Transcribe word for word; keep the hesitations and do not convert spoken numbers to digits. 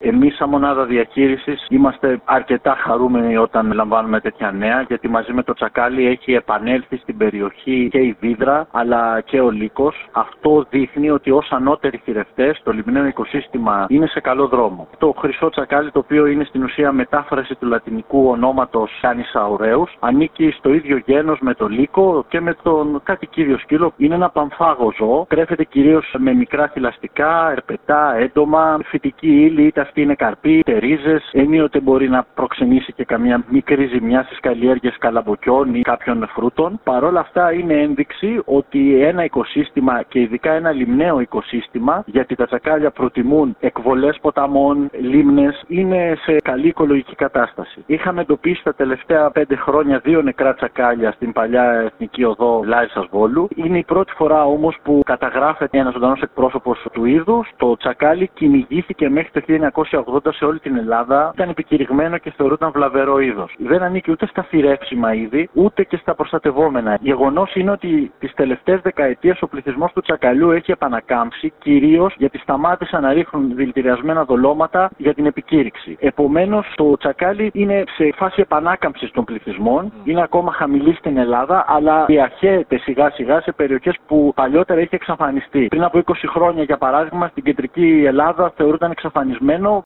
Εμείς, σαν μονάδα διαχείρισης, είμαστε αρκετά χαρούμενοι όταν λαμβάνουμε τέτοια νέα, γιατί μαζί με το τσακάλι έχει επανέλθει στην περιοχή και η Βύδρα αλλά και ο Λύκος. Αυτό δείχνει ότι ως ανώτεροι θηρευτές το λιμναίο οικοσύστημα είναι σε καλό δρόμο. Το χρυσό τσακάλι, το οποίο είναι στην ουσία μετάφραση του λατινικού ονόματος Canis aureus, ανήκει στο ίδιο γένος με το Λύκο και με τον κατοικίδιο σκύλο. Είναι ένα παμφάγο ζώο, τρέφεται κυρίως με μικρά θηλαστικά, ερπετά, έντομα, φυτική ύλη, είτε αυτή είναι καρποί, είτε ρίζες. Ενίοτε μπορεί να προξενήσει και καμία μικρή ζημιά στις καλλιέργειες καλαμποκιών ή κάποιων φρούτων. Παρ' όλα αυτά είναι ένδειξη ότι ένα οικοσύστημα, και ειδικά ένα λιμναίο οικοσύστημα, γιατί τα τσακάλια προτιμούν εκβολές ποταμών, λίμνες, είναι σε καλή οικολογική κατάσταση. Είχαμε εντοπίσει τα τελευταία πέντε χρόνια δύο νεκρά τσακάλια στην παλιά εθνική οδό Λάρισας Βόλου. Είναι η πρώτη φορά όμως που καταγράφεται ένας ζωντανός εκπρόσωπος του είδους. Το τσακάλι κυνηγήθηκε μέχρι το χίλια εννιακόσια ογδόντα σε όλη την Ελλάδα. Ήταν επικηρυγμένο και θεωρούταν βλαβερό είδος. Δεν ανήκει ούτε στα θηρεύσιμα είδη, ούτε και στα προστατευόμενα. Γεγονός είναι ότι τις τελευταίες δεκαετίες ο πληθυσμός του τσακαλιού έχει επανακάμψει, κυρίως γιατί σταμάτησαν να ρίχνουν δηλητηριασμένα δολώματα για την επικήρυξη. Επομένως, το τσακάλι είναι σε φάση επανάκαμψης των πληθυσμών. Mm. Είναι ακόμα χαμηλή στην Ελλάδα, αλλά διαχέεται σιγά σιγά σε περιοχές που παλιότερα είχε εξαφανιστεί. Πριν από είκοσι χρόνια, για παράδειγμα, στην κεντρική Ελλάδα θεωρούταν εξαφανισμένο.